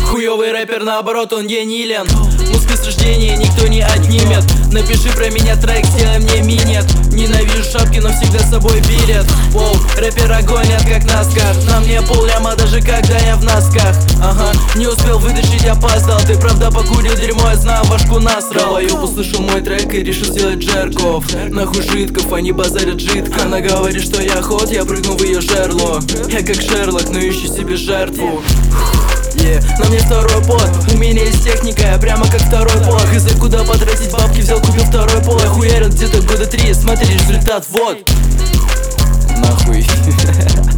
Хуёвый рэпер, наоборот, он генилен. Музыка с рождения никто не отнимет. Напиши про меня трек, сделай мне минет. Ненавижу шапки, но всегда с собой билет. Воу, рэпера гонят как наскар. На мне полляма, даже когда я в носках. Ага, не успел вытащить, опоздал. Ты правда покурил дерьмо, я знаю, башку насрал. Долбоёб услышал мой трек и решил сделать джерков. Нахуй жидков, они базарят жидко. Она говорит, что я ход, я прыгну в ее жерло. Я как Шерлок, но ищу себе жертву. На мне второй пот, у меня есть техника, я прямо как второй пол. Хз, куда потратить бабки, взял, купил второй пол. Я хуярил где-то года 3, смотри результат, вот. Нахуй.